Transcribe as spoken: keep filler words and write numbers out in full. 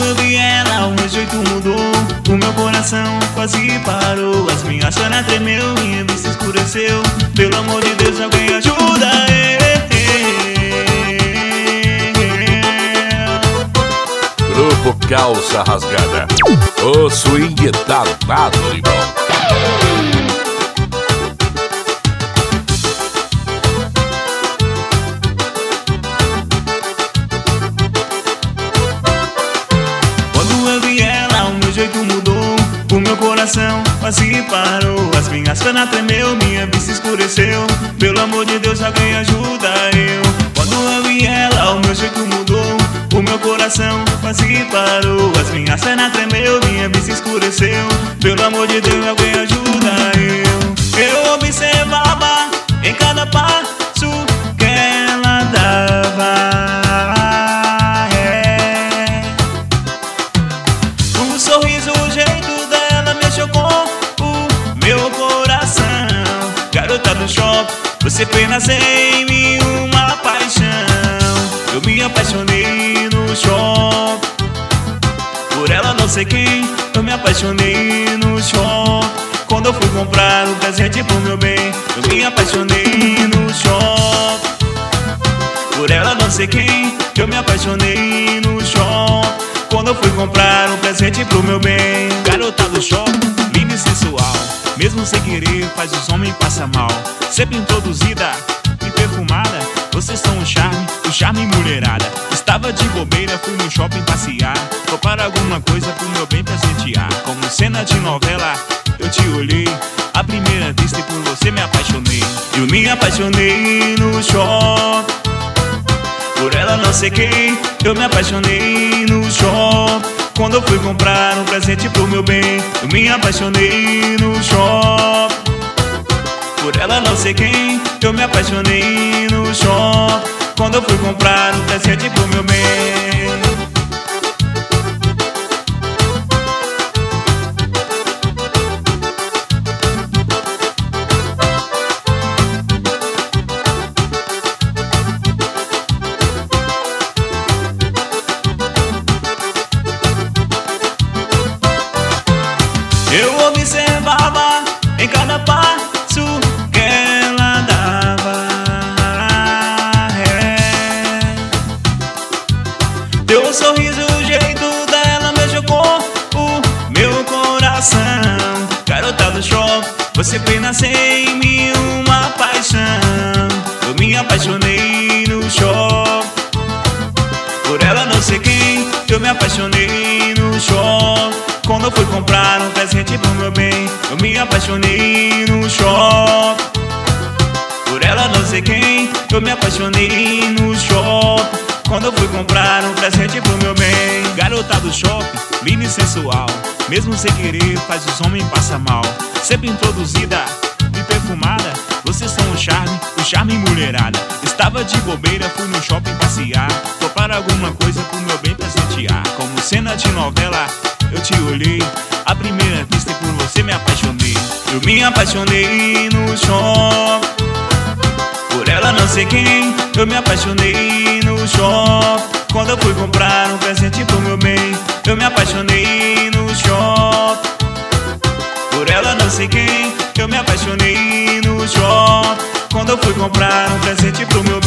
eu vi ela, o meu jeito mudou, o meu coração quase parou. As minhas pernas tremeu, minha vista escureceu. Pelo amor de Deus, alguém ajuda eu. Grupo Calça Rasgada, o swing tá dado, irmão. Quando eu vi ela, o meu jeito mudou, o meu coração quase parou. As minhas pernas tremeu, minha vista escureceu. Pelo amor de Deus, alguém ajuda eu. Quando eu vi ela, o meu jeito mudou, o meu coração quase parou. As minhas pernas tremeu, minha vista escureceu. Pelo amor de Deus, alguém ajuda eu. Eu observava em cada passo que ela dava, é. O sorriso, o jeito dela mexeu com o meu coração. Garota do shopping, você apenas em mim uma paixão. Eu me apaixonei no shopping, por ela não sei quem. Eu me apaixonei no shopping, quando eu fui comprar um presente pro meu bem. Eu me apaixonei no shopping, por ela não sei quem. Eu me apaixonei no shopping, quando eu fui comprar um presente pro meu bem. Garota do shopping, linda e sensual, mesmo sem querer faz os homens passar mal. Sempre introduzida e perfumada, vocês são um charme, um charme mulherada. Estava de bobeira, fui no shopping passear, comprar alguma coisa pro meu bem presentear. Como cena de novela, eu te olhei à primeira vista e por você me apaixonei. Eu me apaixonei no shopping, por ela não sei quem. Eu me apaixonei no shopping, quando eu fui comprar um presente pro meu bem. Eu me apaixonei no shopping, por ela não sei quem. Eu me apaixonei no shopping, quando eu fui comprar um presente pro meu bem. Eu observava em cada passo que ela dava, é. Teu sorriso, o jeito dela mexeu com o meu coração. Garota do shopping, você apenas em mim uma paixão. Eu me apaixonei no shopping, por ela não sei quem. Eu me apaixonei no shopping, quando eu fui comprar um presente pro meu bem. Eu me apaixonei no shopping, por ela não sei quem. Eu me apaixonei no shopping, quando eu fui comprar um presente pro meu bem. Garota do shopping, linda e sensual, mesmo sem querer faz os homens passar mal. Sempre introduzida e perfumada, vocês são um charme, um charme mulherada. Estava de bobeira, fui no shopping passear, comprar alguma coisa pro meu bem presentear. Como cena de novela, eu te olhei à primeira vista e por você me apaixonei. Eu me apaixonei no shopping, por ela não sei quem. Eu me apaixonei no shopping, quando eu fui comprar um presente pro meu bem. Eu me apaixonei no shopping, por ela não sei quem. Eu me apaixonei no shopping, quando eu fui comprar um presente pro meu